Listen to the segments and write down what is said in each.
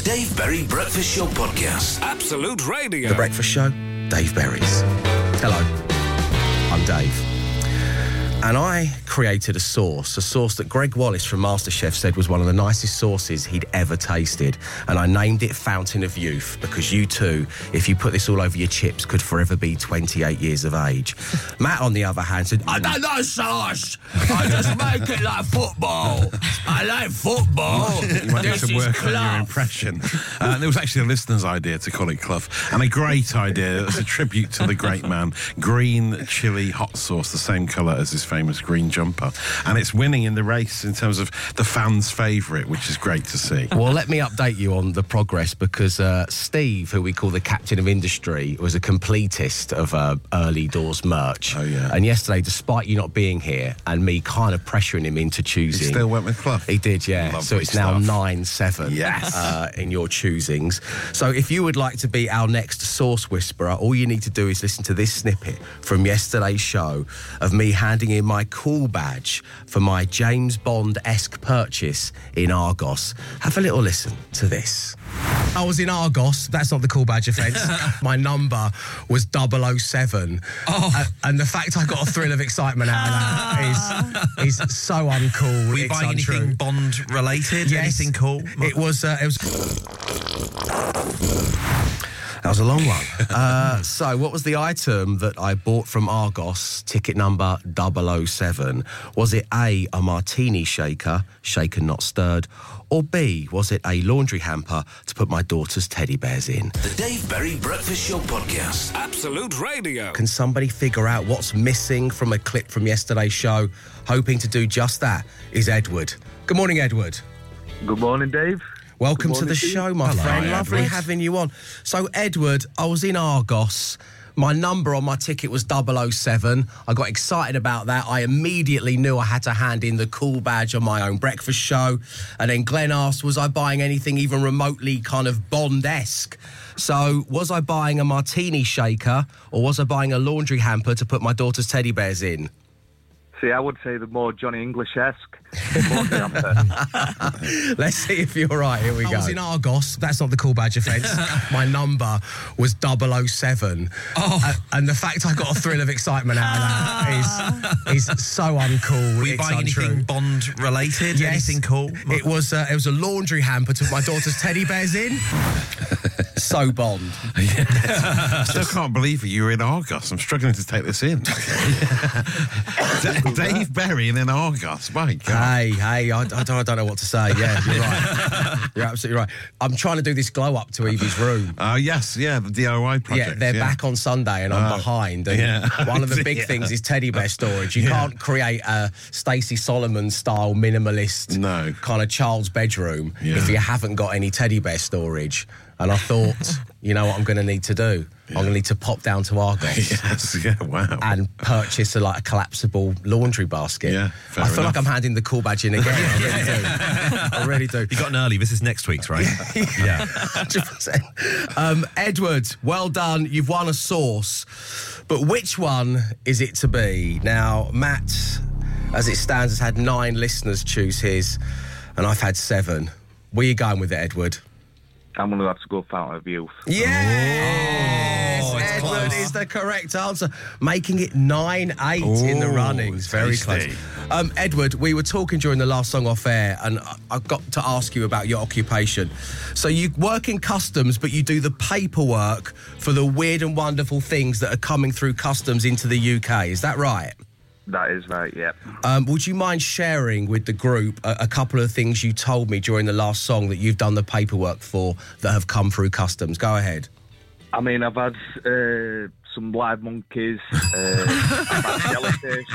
Dave Berry Breakfast Show Podcast. Absolute Radio. The Breakfast Show, Dave Berry's. Hello, I'm Dave. And I created a sauce that Greg Wallace from MasterChef said was one of the nicest sauces he'd ever tasted. And I named it Fountain of Youth because you too, if you put this all over your chips, could forever be 28 years of age. Matt, on the other hand, said, I don't know sauce. I just make it like football. I like football. You might need to work on your impression. There was actually a listener's idea to call it Clough, and a great idea. It's a tribute to the great man. Green chili hot sauce, the same colour as his famous green jumper. And it's winning in the race in terms of the fans' favourite, which is great to see. Well, let me update you on the progress because Steve, who we call the captain of industry, was a completist of early doors merch. Oh, yeah. And yesterday, despite you not being here and me kind of pressuring him into choosing... He still went with Clough? He did, yeah. Lovely so it's now stuff. 9-7 Yes. In your choosings. So if you would like to be our next sauce whisperer, all you need to do is listen to this snippet from yesterday's show of me handing in my cool badge for my James Bond-esque purchase in Argos. Have a little listen to this. I was in Argos. That's not the cool badge offence. My number was 007. And the fact I got a thrill of excitement out of that is so uncool. Were you It's buying untrue. anything Bond related? Yes. Anything cool? It was. That was a long one. So what was the item that I bought from Argos, ticket number 007? Was it A, a martini shaker, shaken not stirred, or B, was it a laundry hamper to put my daughter's teddy bears in? The Dave Berry Breakfast Show Podcast. Absolute Radio. Can somebody figure out what's missing from a clip from yesterday's show? Hoping to do just that is Edward. Good morning, Edward. Good morning, Dave. Welcome Good to the morning to you. show, my friend. Lovely Edward. having you on. So, Edward, I was in Argos. My number on my ticket was 007. I got excited about that. I immediately knew I had to hand in the cool badge on my own breakfast show. And then Glenn asked, was I buying anything even remotely kind of Bond-esque? So, was I buying a martini shaker or was I buying a laundry hamper to put my daughter's teddy bears in? See, I would say the more Johnny English-esque. Let's see if you're right. Here we go. I was in Argos. That's not the cool badge offence. My number was 007. And the fact I got a thrill of excitement out of that is so uncool. Were you It's buying untrue. anything Bond related? Yes. Anything cool? It was a laundry hamper to put my daughter's teddy bears in. So Bond. I still can't believe it. You were in Argos. I'm struggling to take this in. Dave Berry in Argos. My God. Hey, I don't know what to say. Yeah, you're right. You're absolutely right. I'm trying to do this glow up to Evie's room. Yes, yeah, the DIY project. Yeah, they're back on Sunday and I'm behind. And one of the big things is teddy bear storage. You can't create a Stacey Solomon style minimalist kind of child's bedroom if you haven't got any teddy bear storage. And I thought, you know what I'm going to need to do? I'm going to need to pop down to Argos. Yes, yeah, wow. And purchase a collapsible laundry basket. Yeah, I feel enough. like I'm handing the cool badge in again. I really do. You got an early. This is next week's, right? Yeah. 100%. Edward, well done. You've won a sauce. But which one is it to be? Now, Matt, as it stands, has had 9 listeners choose his, and I've had 7. Where are you going with it, Edward? I'm going to have to go Fountain of Youth. Yes! Oh, it's Edward close. is the correct answer. Making it 9-8 in the runnings. Very tasty. close. Edward, we were talking during the last song off air, and I got to ask you about your occupation. So you work in customs, but you do the paperwork for the weird and wonderful things that are coming through customs into the UK. Is that right? That is right, yeah. Would you mind sharing with the group a couple of things you told me during the last song that you've done the paperwork for that have come through customs? Go ahead. I mean, I've had some live monkeys, I've had jellyfish.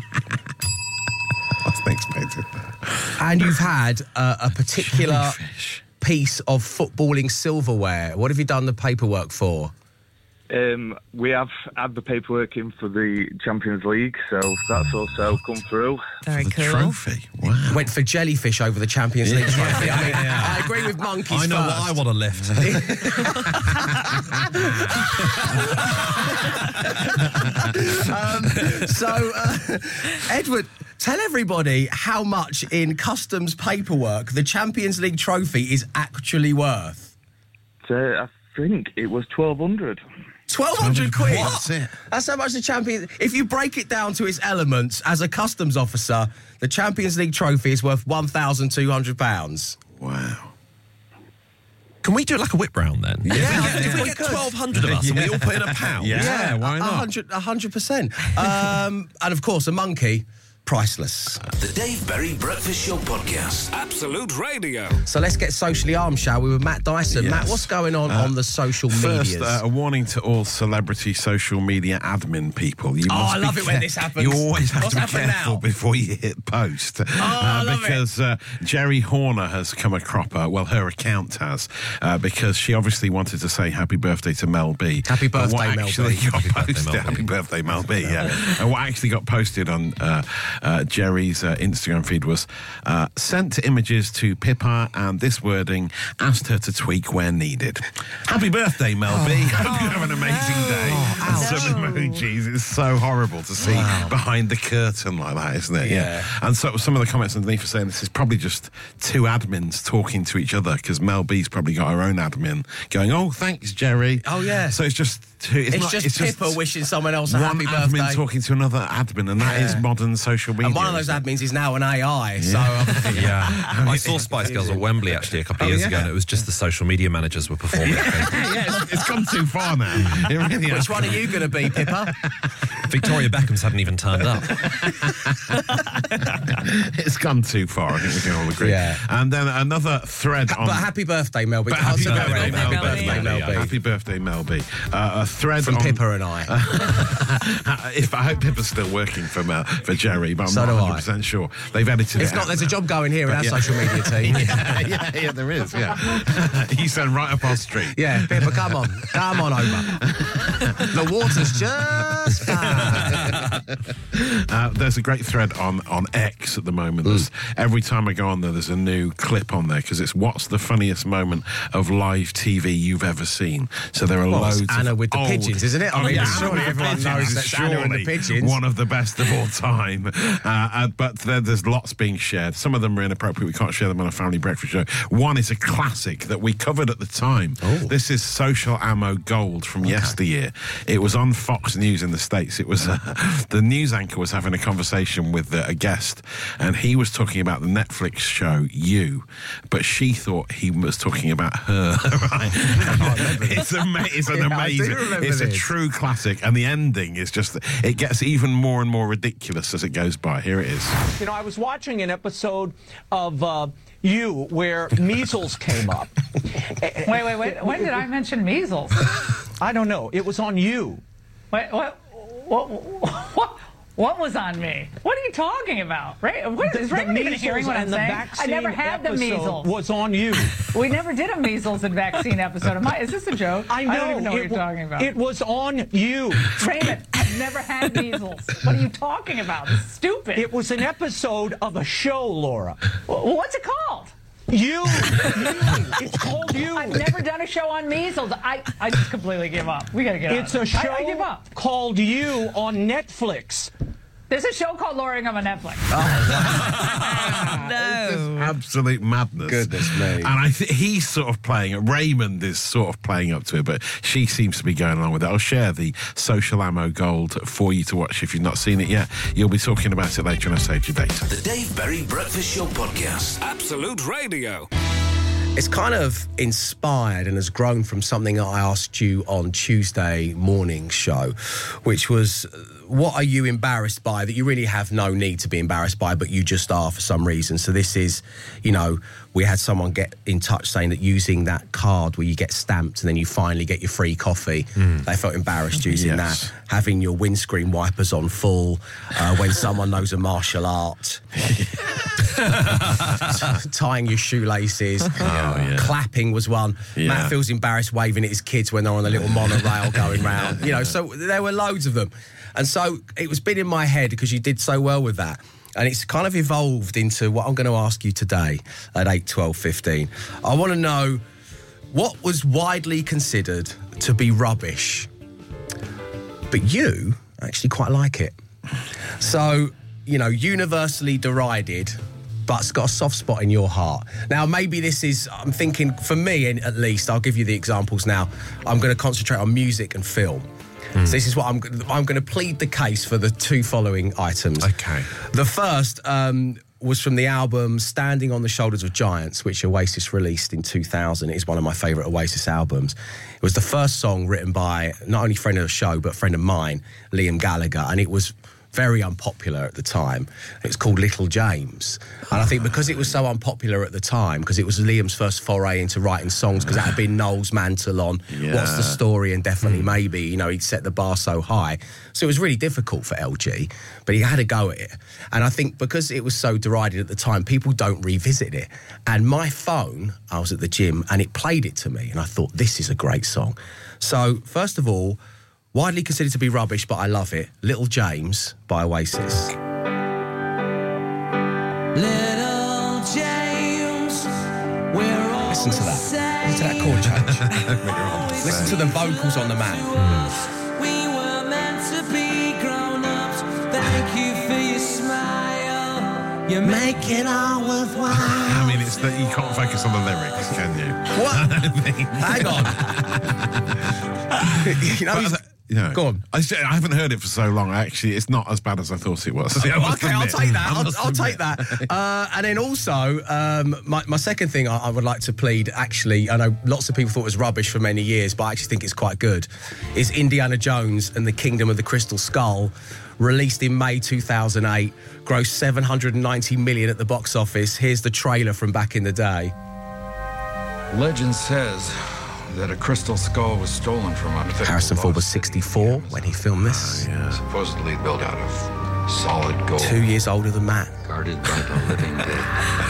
That's unexpected. And you've had a particular Jellyfish. piece of footballing silverware. What have you done the paperwork for? We have had the paperwork in for the Champions League, so that's also come through. Very The cool. trophy. Wow. Went for jellyfish over the Champions League trophy. I mean, I agree with monkeys I know first. what I want to lift. Edward, Tell everybody how much in customs paperwork the Champions League trophy is actually worth. I think it was 1,200. 1,200 quid. That's it. That's how much the Champions... If you break it down to its elements, as a customs officer, the Champions League trophy is worth £1,200. Wow. Can we do like a whip round then? If we get 1,200 of us and we all put in a pound. Yeah, why not? 100%. And of course, a monkey, priceless. The Dave Berry Breakfast Show Podcast. Absolute Radio. So let's get socially armed, shall we, with Matt Dyson. Yes. Matt, what's going on the social medias? First, a warning to all celebrity social media admin people. You must I be love it when this happens. You always have What's to be happened careful now? before you hit post. I love because Jerry Horner has come a cropper. Well, her account has, because she obviously wanted to say happy birthday to Mel B. Happy But birthday, what Mel actually B. got Happy birthday, posted- Mel B. Happy birthday, Mel B. Yeah. And what actually got posted on Jerry's Instagram feed was sent images to Pippa, and this wording asked her to tweak where needed. Happy birthday, Mel B. Hope you have an amazing day. And some emojis. It's so horrible to see behind the curtain like that, isn't it? Yeah. And so some of the comments underneath are saying this is probably just two admins talking to each other, because Mel B's probably got her own admin going, oh, thanks, Jerry. Oh, yeah. So it's just two. It's just Pippa wishing someone else a one happy admin birthday. talking to another admin, and that is modern social media. And one of those isn't it? admins is now an AI, so... Yeah. I saw Spice Girls at Wembley actually a couple of years ago, and it was just the social media managers were performing. Yeah, it's gone too far now. It really has. Which one are you going to be, Pippa? Victoria Beckham's hadn't even turned up. It's gone too far, I think we can all agree. Yeah. And then another thread on... But happy birthday, Mel B. But happy Oh, birthday, sorry, Mel B. Happy birthday, Mel B. Happy birthday, Mel B. A thread From on... Pippa and I. I hope Pippa's still working for Jerry, but I'm So not do I. 100% sure. They've edited It's it not, out there's a now. job going here in our yeah. social media team. yeah, there is, yeah. You sound right up our street. Yeah, Pippa, come on over. The water's just fine. There's a great thread on X at the moment. Every time I go on there's a new clip on there, because it's what's the funniest moment of live TV you've ever seen. So there are Well, it's loads Anna of with the old- pigeons, isn't it? I mean, Anna surely with the everyone Pigeons knows is that's Anna and the surely pigeons. one of the best of all time. But there's lots being shared. Some of them are inappropriate. We can't share them on a family breakfast show. One is a classic that we covered at the time. This is Social Ammo Gold from yesteryear. It was on Fox News in the States. It was the news anchor was having a conversation with a guest, and he was talking about the Netflix show You, but she thought he was talking about her. Right? It's an I do amazing. remember It's a this. true classic, and the ending is just, it gets even more and more ridiculous as it goes by. Here it is. You know, I was watching an episode of You where measles came up. Wait. When did I mention measles? I don't know. It was on You. What was on me? What are you talking about? Right? Is Raymond even hearing what I'm and the saying? I vaccine never had the episode measles. was on You. We never did a measles and vaccine episode. Is this a joke? I know. don't even know what you're talking about. It was on You. Raymond, I've never had measles. What are you talking about? This is stupid. It was an episode of a show, Laura. What's it called? You. It's called You. I've never done a show on measles. I just completely give up. We gotta get It's on. a show I give up. called You on Netflix. There's a show called Lowering on Netflix. No. Absolute madness. Goodness me. And he's sort of playing it. Raymond is sort of playing up to it, but she seems to be going along with it. I'll share the Social Ammo Gold for you to watch if you've not seen it yet. You'll be talking about it later on I Saved Your Data. The Dave Berry Breakfast Show Podcast. Absolute Radio. It's kind of inspired and has grown from something that I asked you on Tuesday morning show, which was, what are you embarrassed by that you really have no need to be embarrassed by, but you just are for some reason? So this is, we had someone get in touch saying that using that card where you get stamped and then you finally get your free coffee, they felt embarrassed using that. Having your windscreen wipers on full when someone knows a martial art. Tying your shoelaces. Clapping was one. Yeah. Matt feels embarrassed waving at his kids when they're on the little monorail going round. So there were loads of them. And so it was been in my head because you did so well with that. And it's kind of evolved into what I'm going to ask you today at 8, 12, 15. I want to know what was widely considered to be rubbish, but you actually quite like it. So universally derided, but it's got a soft spot in your heart. Now, maybe this is, I'm thinking, for me at least, I'll give you the examples now. I'm going to concentrate on music and film. So this is what I'm going to plead the case for the two following items. Okay. The first was from the album Standing on the Shoulders of Giants, which Oasis released in 2000. It is one of my favourite Oasis albums. It was the first song written by not only friend of the show, but a friend of mine, Liam Gallagher, and it was very unpopular at the time. It's called Little James. And I think because it was so unpopular at the time, because it was Liam's first foray into writing songs, because that had been Noel's mantle on What's the Story and Definitely Maybe, he'd set the bar so high. So it was really difficult for LG, but he had a go at it. And I think because it was so derided at the time, people don't revisit it. And my phone, I was at the gym, and it played it to me, and I thought, this is a great song. So, first of all, widely considered to be rubbish, but I love it. Little James by Oasis. Little James, we're all Listen to that. Listen to that chord change. Listen to the vocals on the man. We were meant to be grown-ups. Thank you for your smile. You make it all worthwhile. I mean, it's that you can't focus on the lyrics, can you? What? Hang on. Go on. I haven't heard it for so long. Actually, it's not as bad as I thought it was. Okay, I'll take that. I'll take that. And then also, my second thing I would like to plead, actually, I know lots of people thought it was rubbish for many years, but I actually think it's quite good, is Indiana Jones and the Kingdom of the Crystal Skull, released in May 2008, grossed 790 million at the box office. Here's the trailer from back in the day. Legend says that a crystal skull was stolen from under the Harrison Ford was 64 when he filmed this. Supposedly built out of solid gold. 2 years older than Matt. Guarded by the living dead.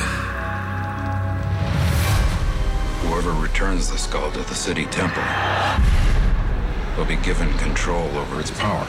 Whoever returns the skull to the city temple will be given control over its power.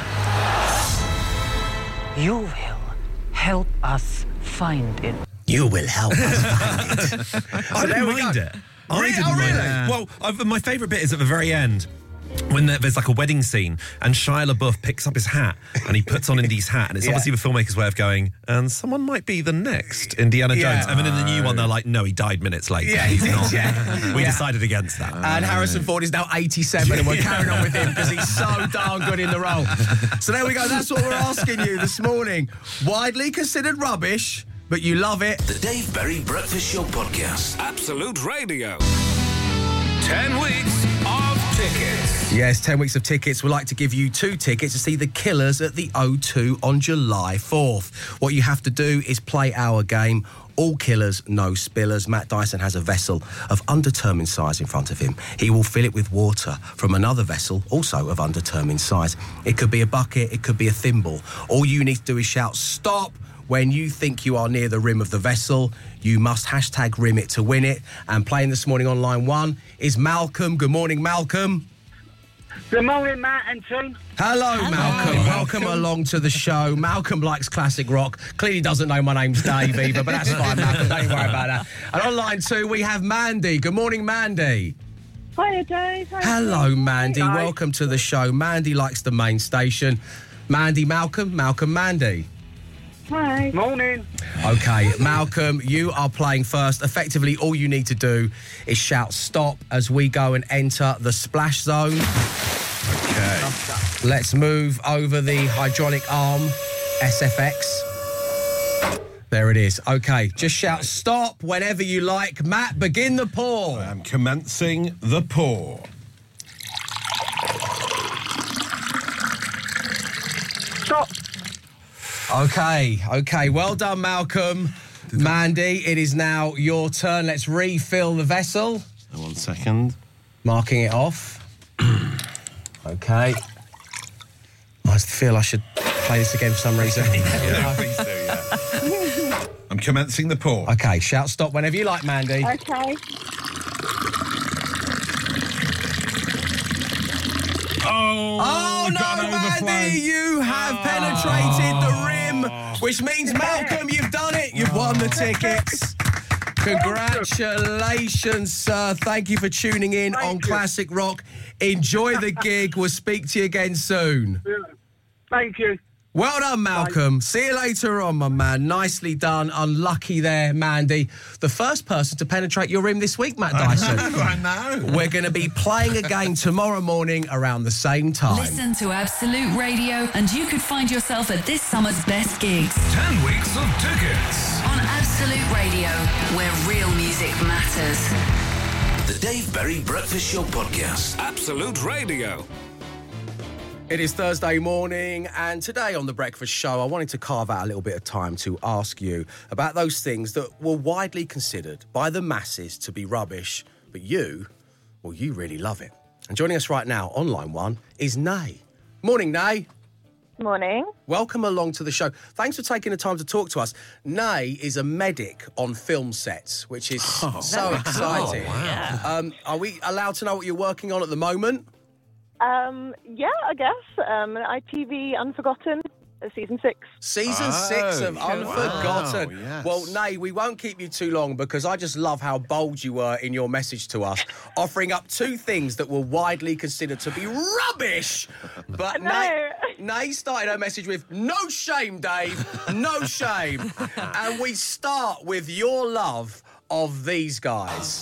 You will help us find it. You will help us find it. I didn't mind it. I didn't mind it. Well, my favourite bit is at the very end, when there's like a wedding scene and Shia LaBeouf picks up his hat and he puts on Indy's hat, and it's obviously the filmmaker's way of going, and someone might be the next Indiana Jones. And then in the new one, they're like, no, he died minutes later. Yeah, he's not. We decided against that. And Harrison Ford is now 87 and we're carrying on with him because he's so darn good in the role. So there we go. That's what we're asking you this morning. Widely considered rubbish, but you love it. The Dave Berry Breakfast Show Podcast. Absolute Radio. 10 weeks of tickets. Yes, 10 weeks of tickets. We'd like to give you 2 tickets to see the Killers at the O2 on July 4th. What you have to do is play our game. All killers, no spillers. Matt Dyson has a vessel of undetermined size in front of him. He will fill it with water from another vessel, also of undetermined size. It could be a bucket, it could be a thimble. All you need to do is shout, stop, when you think you are near the rim of the vessel. You must hashtag rim it to win it. And playing this morning on line 1 is Malcolm. Good morning, Malcolm. Good morning, Matt and team. Hello, Malcolm. Welcome along to the show. Malcolm likes classic rock. Clearly doesn't know my name's Dave either, but that's fine, Malcolm. Don't worry about that. And on line 2, we have Mandy. Good morning, Mandy. Hiya, Dave. Hello, Mandy. Hi. Welcome to the show. Mandy likes the main station. Mandy, Malcolm, Malcolm, Mandy. Hi. Morning. OK, Malcolm, you are playing first. Effectively, all you need to do is shout stop as we go and enter the splash zone. OK. Let's move over the hydraulic arm, SFX. There it is. OK, just shout stop whenever you like. Matt, begin the pour. I am commencing the pour. Stop. OK. Well done, Malcolm. Mandy, it is now your turn. Let's refill the vessel. 1 second. Marking it off. OK. I feel I should play this again for some reason. Yeah, please do, yeah. I'm commencing the pour. OK, shout stop whenever you like, Mandy. Okay. Oh no, Mandy, you have penetrated the rim, which means, Malcolm, you've done it. You've won the tickets. Congratulations, sir. Thank you for tuning in on Classic Rock. Enjoy the gig. We'll speak to you again soon. Thank you. Well done, Malcolm. See you later on, my man. Nicely done. Unlucky there, Mandy. The first person to penetrate your rim this week, Matt Dyson. I know. We're going to be playing a game tomorrow morning around the same time. Listen to Absolute Radio and you could find yourself at this summer's best gigs. 10 weeks of tickets. On Absolute Radio, where real music matters. The Dave Berry Breakfast Show Podcast. Absolute Radio. It is Thursday morning, and today on The Breakfast Show, I wanted to carve out a little bit of time to ask you about those things that were widely considered by the masses to be rubbish, but you really love it. And joining us right now on line one is Nay. Morning, Nay. Morning. Welcome along to the show. Thanks for taking the time to talk to us. Nay is a medic on film sets, which is so exciting. Oh, wow. Are we allowed to know what you're working on at the moment? Yeah, I guess. ITV Unforgotten, season 6. Season 6 of Unforgotten. Wow, yes. Well, Nay, we won't keep you too long because I just love how bold you were in your message to us, offering up 2 things that were widely considered to be rubbish. But Nay started her message with, no shame, Dave, no shame. And we start with your love of these guys.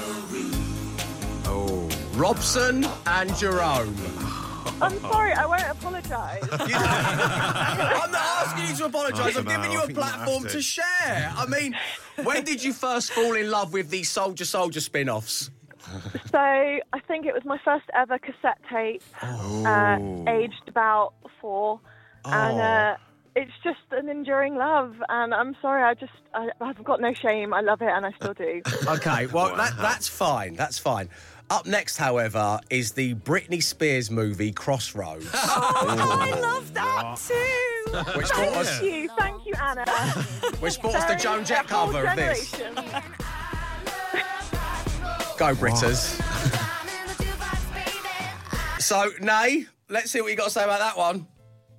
Robson and Jerome. I'm sorry, I won't apologise. I'm not asking you to apologise. I'm giving you a I think you platform have to to. share. I mean, when did you first fall in love with these Soldier spin-offs? So, I think it was my first ever cassette tape, aged about 4. And it's just an enduring love. And I'm sorry, I've got no shame. I love it and I still do. Okay, well, that's fine. That's fine. Up next, however, is the Britney Spears movie Crossroads. I love that too. Which brought us, Thank you, Anna. which brought us the Joan Jett A whole cover of this. generation. Go, Britters. So, Nay, let's see what you got to say about that one.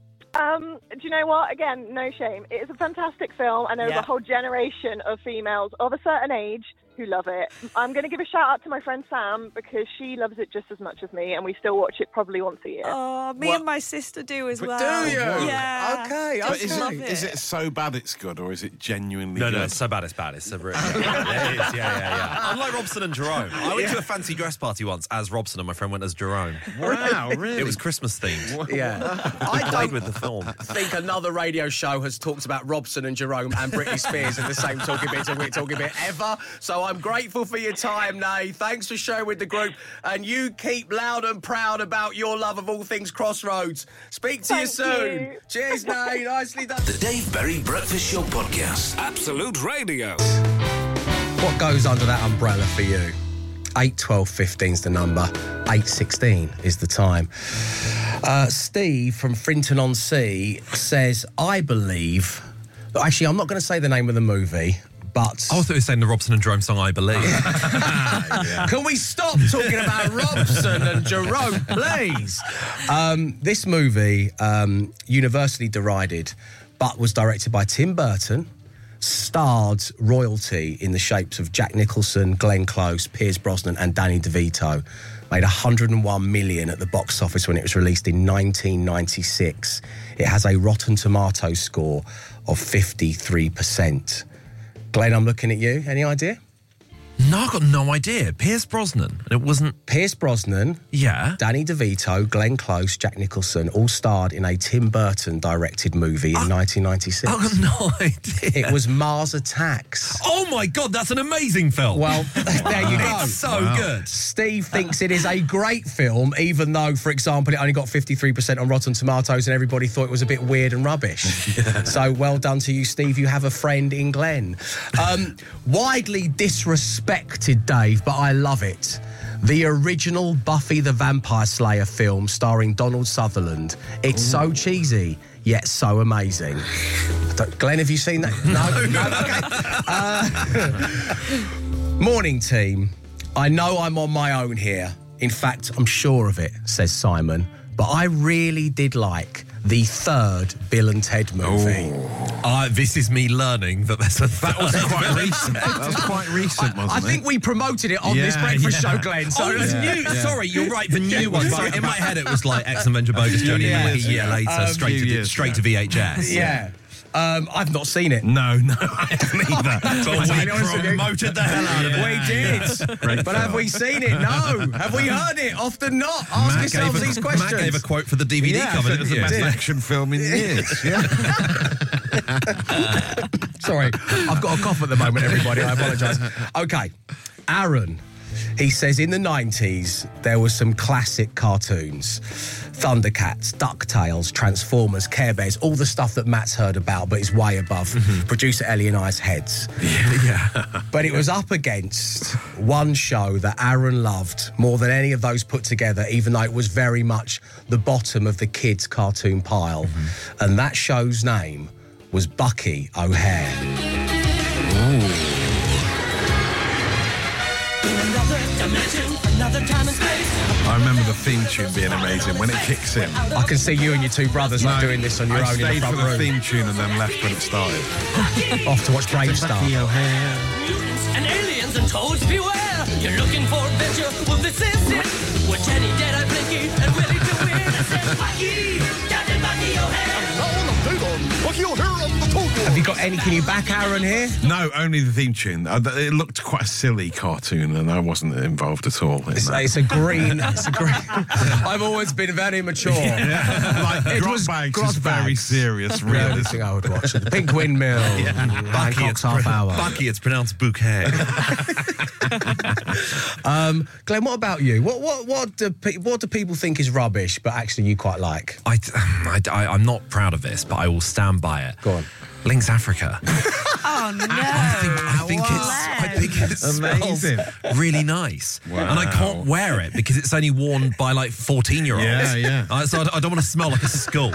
Do you know what? Again, no shame. It is a fantastic film, and there's a whole generation of females of a certain age who love it. I'm going to give a shout out to my friend Sam because she loves it just as much as me, and we still watch it probably once a year. Oh, me and my sister do as well. Do you? Yeah. Okay. But okay. is it so bad it's good, or is it genuinely No, good? it's so bad it's bad. It's a it is, yeah. Unlike Robson and Jerome. I went to a fancy dress party once as Robson and my friend went as Jerome. Wow, really? It was Christmas themed. Yeah. I played with the film. I think another radio show has talked about Robson and Jerome and Britney Spears in the same talking bit ever. So I'm grateful for your time, Nay. Thanks for sharing with the group. And you keep loud and proud about your love of all things Crossroads. Speak to you soon. Cheers, Nay. Nicely done. The Dave Berry Breakfast Show Podcast. Absolute Radio. What goes under that umbrella for you? 8, 12, 15 is the number. 8:16 is the time. Steve from Frinton-on-Sea says, I believe... Actually, I'm not going to say the name of the movie, but... I thought you were saying the Robson and Jerome song, I Believe. Can we stop talking about Robson and Jerome, please? This movie, universally derided, but was directed by Tim Burton, starred royalty in the shapes of Jack Nicholson, Glenn Close, Pierce Brosnan and Danny DeVito. Made $101 million at the box office when it was released in 1996. It has a Rotten Tomatoes score of 53%. Glenn, I'm looking at you. Any idea? No, I've got no idea. Pierce Brosnan. It wasn't... Pierce Brosnan, Danny DeVito, Glenn Close, Jack Nicholson, all starred in a Tim Burton directed movie in 1996. I've got no idea. It was Mars Attacks. Oh my God, that's an amazing film. Well, there you go. It's so good. Steve thinks it is a great film, even though, for example, it only got 53% on Rotten Tomatoes and everybody thought it was a bit weird and rubbish. So well done to you, Steve. You have a friend in Glenn. Widely disrespected, Dave, but I love it. The original Buffy the Vampire Slayer film starring Donald Sutherland. It's so cheesy, yet so amazing. Glenn, have you seen that? No? Okay. Morning, team. I know I'm on my own here. In fact, I'm sure of it, says Simon. But I really did like the third Bill and Ted movie. This is me learning that there's a That was quite recent. That was quite recent, wasn't I it? think we promoted it on this breakfast show, Glenn. So it's new. Sorry, you're right. The new one. Sorry, in my head it was like X Adventure Bogus Journey, and then like a year later, straight to VHS. Yeah. I've not seen it. No, I haven't either. But we promoted the hell out of it. We did. But have we seen it? No. Have we heard it? Often not. Ask yourselves these questions. Matt gave a quote for the DVD cover, didn't It was the you? best action film in years. Yeah. Sorry, I've got a cough at the moment, everybody. I apologise. Okay, Aaron. He says in the 90s, there were some classic cartoons. Thundercats, DuckTales, Transformers, Care Bears, all the stuff that Matt's heard about, but is way above producer Ellie and I's heads. Yeah. But it was up against one show that Aaron loved more than any of those put together, even though it was very much the bottom of the kids' cartoon pile. And that show's name was Bucky O'Hare. I remember the theme tune being amazing when it kicks in. I can see you and your two brothers not doing this on your I own in the stayed front for the room. theme tune and then left when it started. Off to watch Bravestar. Mutants and aliens and toads beware. You're looking for adventure, well this is it. With Jenny, Deadeye, Blinky, and ready to win. It says Bucky, Captain Bucky O'Hare. Have you got any? Can you back Aaron here? No, only the theme tune. It looked quite a silly cartoon and I wasn't involved at all. It's a green. I've always been very mature. Like Grotbags is very serious, really. Thing I would watch. The Pink Windmill. Hancock's Half Hour. Bucky, it's pronounced bouquet. Glenn, what about you? What do people think is rubbish, but actually you quite like? I'm not proud of this, but I will stand by it. Go on. Lynx Africa. Oh no! I think it amazing. smells really nice, Wow. and I can't wear it because it's only worn by like 14-year-olds. Yeah. So I don't want to smell like a skull.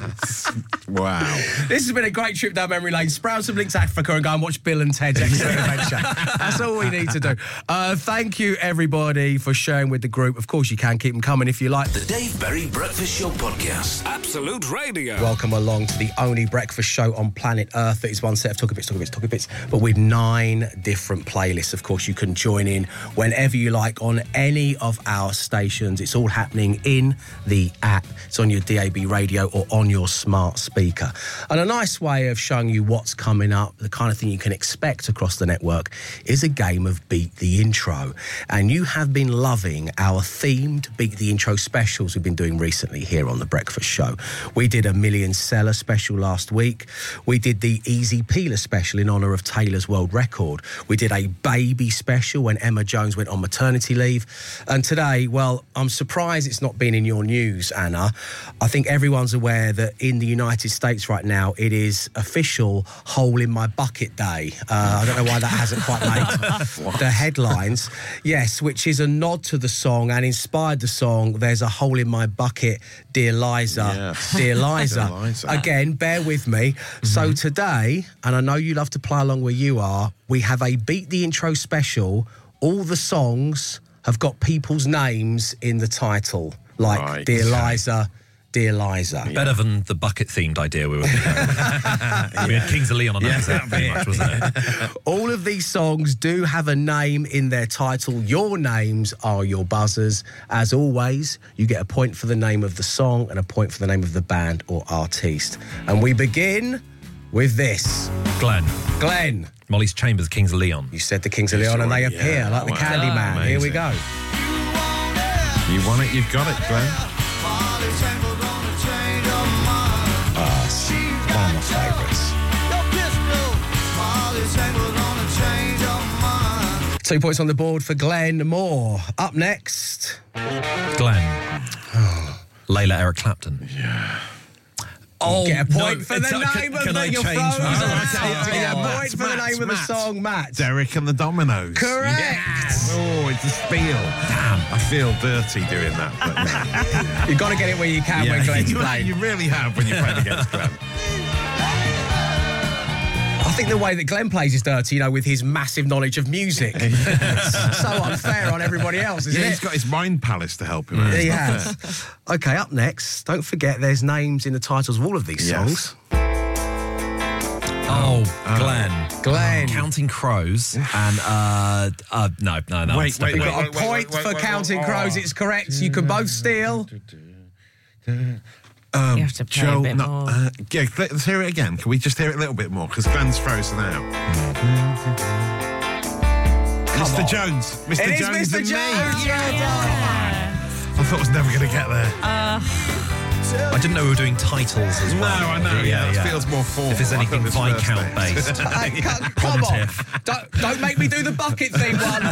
Wow. This has been a great trip down memory lane. Sprout some Lynx Africa and go and watch Bill and Ted's Excellent Adventure. That's all we need to do. Thank you, everybody, for sharing with the group. Of course, you can keep them coming if you like. The Dave Berry Breakfast Show Podcast. Absolute Radio. Welcome along to the only breakfast show on planet Earth that is one set of talk a bits, but with 9 different playlists. Of course, you can join in whenever you like on any of our stations. It's all happening in the app. It's on your DAB radio or on your smart speaker. And a nice way of showing you what's coming up, the kind of thing you can expect across the network, is a game of Beat the Intro. And you have been loving our themed Beat the Intro specials we've been doing recently here on The Breakfast Show. We did a million seller special last week. We did the Easy Peeler special in honour of Taylor's world record. We did a baby special when Emma Jones went on maternity leave. And today, well, I'm surprised it's not been in your news, Anna. I think everyone's aware that in the United States right now, it is official Hole in My Bucket Day. I don't know why that hasn't quite made the headlines. Yes, which is a nod to the song and inspired the song, There's a Hole in My Bucket, Dear Liza. Dear Liza. Dear Liza. Again, bear with me. So today, and I know you love to play along where you are, we have a Beat the Intro special. All the songs have got people's names in the title, like Right. Dear Liza, Dear Liza. Better than the bucket-themed idea we were thinking. We had Kings of Leon on that pretty much, wasn't it? All of these songs do have a name in their title. Your names are your buzzers. As always, you get a point for the name of the song and a point for the name of the band or artiste. And we begin with this. Glenn. Molly's Chambers, Kings of Leon. You said the Kings of Leon and they appear like the Candyman. Amazing. Here we go. You want it, you've got it, Glenn. It's one of my favourites. 2 points on the board for Glenn Moore. Up next. Glenn. Layla Eric Clapton. Yeah. Oh, Get a point no, for the name of can I your change phone. my Get a point for the name of the song, Matt. Derek and the Dominoes. Correct. Yes. Oh, it's a steal. Damn. I feel dirty doing that. But no. You've got to get it where you can when Glenn's playing. You really have when you're playing against Glenn. I think the way that Glenn plays is dirty, with his massive knowledge of music. It's so unfair on everybody else, isn't it? He's got his mind palace to help him out. He has. OK, up next, don't forget there's names in the titles of all of these songs. Oh, Glenn. Counting Crows and no. Wait, we've got a point for Counting Crows. It's correct. You can both steal. You have to play a bit more. Yeah, let's hear it again. Can we just hear it a little bit more? Because Glenn's frozen out. Mr. Jones. Mr. Jones and me. I thought I was never going to get there. I didn't know we were doing titles as well. No, I know. Yeah, it feels more formal. If there's anything Viscount based. Come on. Don't make me do the bucket thing one.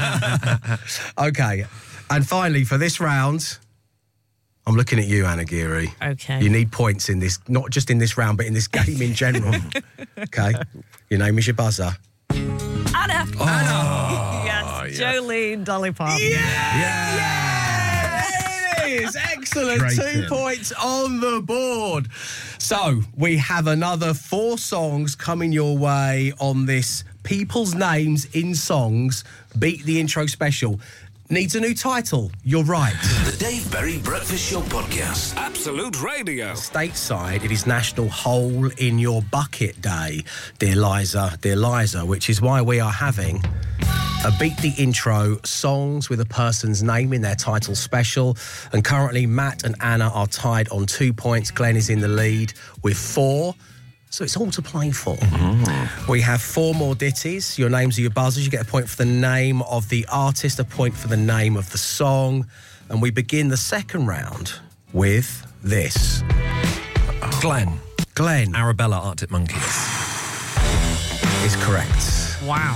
OK. And finally, for this round, I'm looking at you, Anna Geary. OK. You need points in this, not just in this round, but in this game in general. OK? Your name is your buzzer. Anna. Anna. Yes. Jolene Dolly Parton. Yeah. There it is. Excellent. Great 2 points on the board. So we have another 4 songs coming your way on this People's Names in Songs Beat the Intro special. Needs a new title. You're right. The Dave Berry Breakfast Show Podcast. Absolute Radio. Stateside, it is National Hole in Your Bucket Day, dear Liza, which is why we are having a Beat the Intro songs with a person's name in their title special. And currently, Matt and Anna are tied on 2 points. Glenn is in the lead with 4. So it's all to play for. We have 4 more ditties. Your names are your buzzers. You get a point for the name of the artist, a point for the name of the song. And we begin the second round with this. Glenn. Arabella, Arctic Monkeys. Is correct. Wow.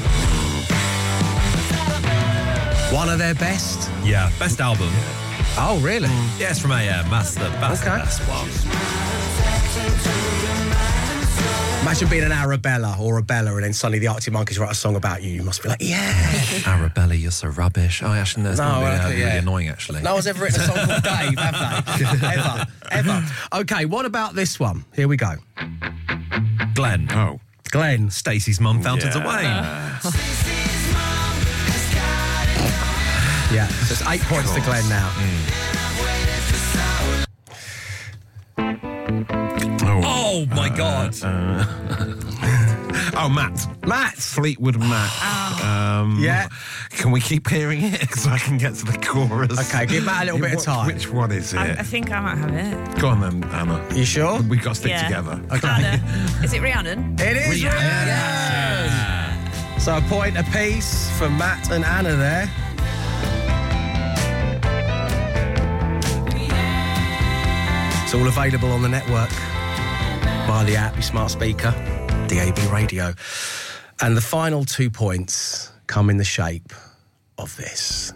One of their best? Yeah, best album. Oh, really? Yeah, it's from AM. That's the best one. Imagine being an Arabella or a Bella and then suddenly the Arctic Monkeys write a song about you. You must be like, yeah. Arabella, you're so rubbish. Oh, actually, that's really annoying, actually. No one's ever written a song called Dave, have they? Ever. OK, what about this one? Here we go. Glenn. Oh. Glenn. Stacey's Mum, Fountains of Wayne. Yeah, so it's 8 points to Glenn now. Oh my God. Matt. Fleetwood Mac. Yeah. Can we keep hearing it so I can get to the chorus? OK, give Matt a little bit of time. Which one is it? I think I might have it. Go on then, Anna. You sure? We've got to stick together. OK. Is it Rhiannon? It is Rhiannon. So a point apiece for Matt and Anna there. It's all available on the network via the app, your smart speaker, DAB radio. And the final 2 points come in the shape of this.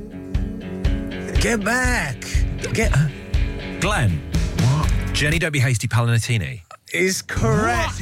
Get back! Glenn. What? Jenny, Don't Be Hasty, Palanatini. Is correct.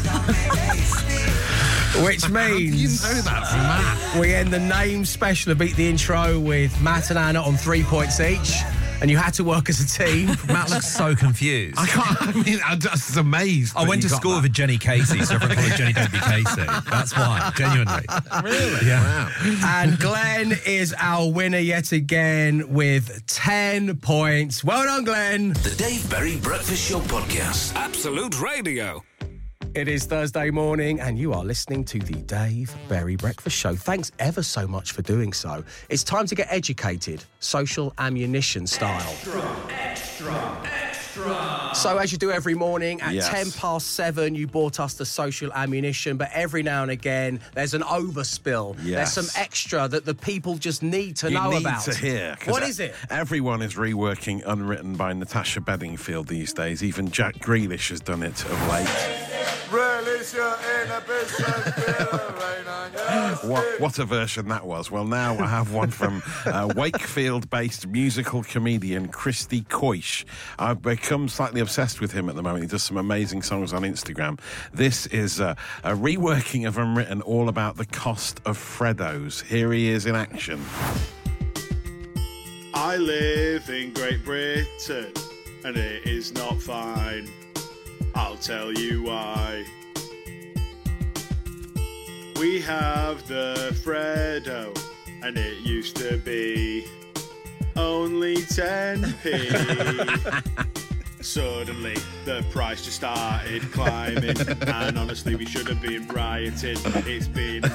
Which means you know that from Matt. We end the name special of Beat the Intro with Matt and Anna on 3 points each. And you had to work as a team. Matt looks so confused. I'm just amazed. I went to school with a Jenny Casey, so everyone called her Jenny Don't Be Casey. That's why, genuinely. Really? Yeah. Wow. And Glenn is our winner yet again with 10 points. Well done, Glenn. The Dave Berry Breakfast Show Podcast. Absolute Radio. It is Thursday morning and you are listening to the Dave Berry Breakfast Show. Thanks ever so much for doing so. It's time to get educated, social ammunition style. Extra. So as you do every morning at 7:10, you brought us the social ammunition, but every now and again there's an overspill. There's some extra that the people just need to know about. You need to hear. What is it? Everyone is reworking Unwritten by Natasha Bedingfield these days. Even Jack Grealish has done it of late. What a version that was. Well, now I have one from Wakefield-based musical comedian Christy Koish. I've become slightly obsessed with him at the moment. He does some amazing songs on Instagram. This is a reworking of Unwritten, all about the cost of Freddos. Here he is in action. I live in Great Britain and it is not fine. I'll tell you why. We have the Freddo, and it used to be only 10p. Suddenly, the price just started climbing, and honestly, we should have been rioting. It's been a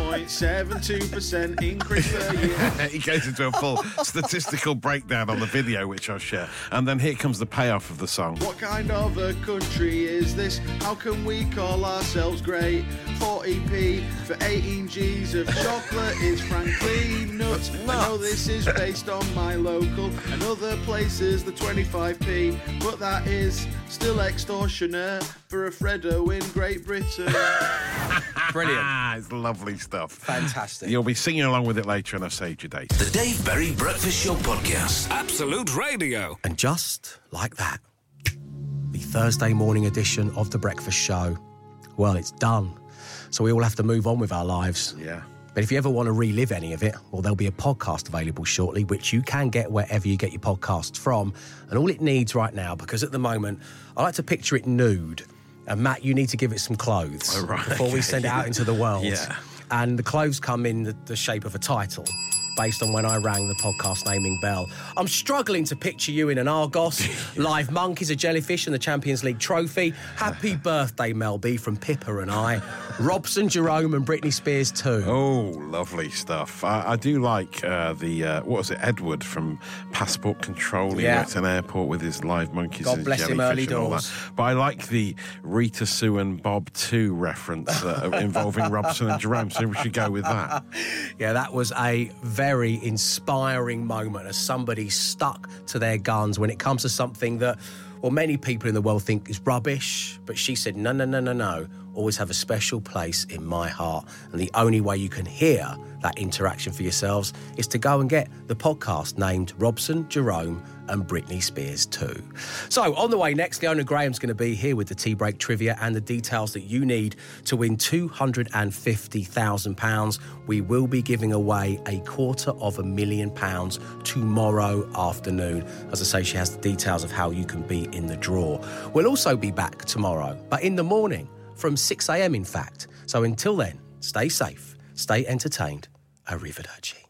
5.72% increase per year. He goes into a full statistical breakdown on the video, which I'll share. And then here comes the payoff of the song. What kind of a country is this? How can we call ourselves great? 40p for 18 G's of chocolate is frankly nuts. I know this is based on my local and other places, the 25p, but that is still extortionate for a Freddo in Great Britain. Brilliant. It's lovely stuff. Fantastic. You'll be singing along with it later, and I've saved your dates. The Dave Berry Breakfast Show Podcast. Absolute Radio. And just like that, the Thursday morning edition of The Breakfast Show, well, it's done. So we all have to move on with our lives. Yeah. But if you ever want to relive any of it, well, there'll be a podcast available shortly, which you can get wherever you get your podcasts from. And all it needs right now, because at the moment, I like to picture it nude. And Matt, you need to give it some clothes before we send it out into the world. Yeah. And the clothes come in the shape of a title, based on when I rang the podcast naming bell. I'm struggling to picture you in an Argos, live monkeys, a jellyfish, and the Champions League trophy. Happy birthday, Mel B, from Pippa and I. Robson, Jerome, and Britney Spears too. Oh, lovely stuff. I do like what was it, Edward from Passport Control. He worked at an airport with his live monkeys God and bless him, jellyfish early and all doors. that. But I like the Rita Sue and Bob 2 reference involving Robson and Jerome, so we should go with that. Yeah, that was a very inspiring moment as somebody stuck to their guns when it comes to something that, well, many people in the world think is rubbish, but she said, no, always have a special place in my heart. And the only way you can hear that interaction for yourselves is to go and get the podcast named Robson, Jerome and Britney Spears too. So on the way next, Leona Graham's going to be here with the tea break trivia and the details that you need to win £250,000. We will be giving away £250,000 tomorrow afternoon. As I say, she has the details of how you can be in the draw. We'll also be back tomorrow, but in the morning from 6 a.m. in fact. So until then, stay safe, stay entertained. Arrivederci.